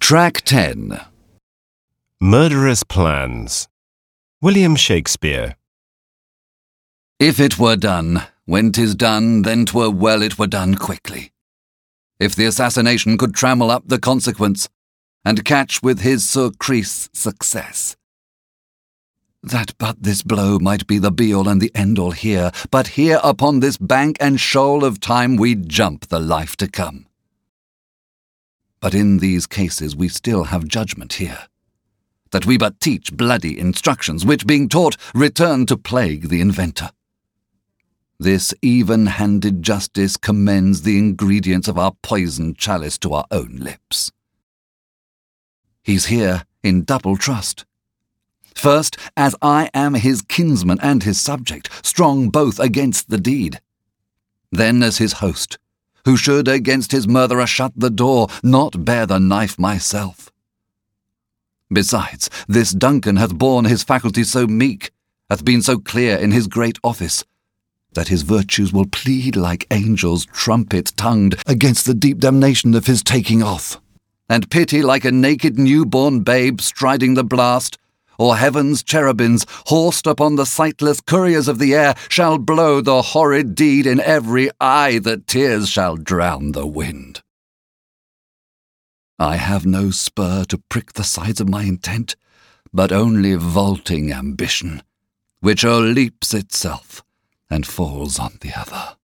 Track 10. Murderous Plans. William Shakespeare. If it were done, when 'tis done, then 'twere well it were done quickly. If the assassination could trammel up the consequence, and catch with his surcease success. That but this blow might be the be-all and the end-all here, but here upon this bank and shoal of time we'd jump the life to come. But in these cases we still have judgment here, that we but teach bloody instructions, which being taught return to plague the inventor. This even-handed justice commends the ingredients of our poisoned chalice to our own lips. He's here in double trust. First, as I am his kinsman and his subject, strong both against the deed. Then as his host, who should against his murderer shut the door, not bear the knife myself. Besides, this Duncan hath borne his faculties so meek, hath been so clear in his great office, that his virtues will plead like angels trumpet-tongued against the deep damnation of his taking off, and pity like a naked new-born babe striding the blast, or heaven's cherubims, horsed upon the sightless couriers of the air, shall blow the horrid deed in every eye that tears shall drown the wind. I have no spur to prick the sides of my intent, but only vaulting ambition, which o'erleaps itself and falls on the other.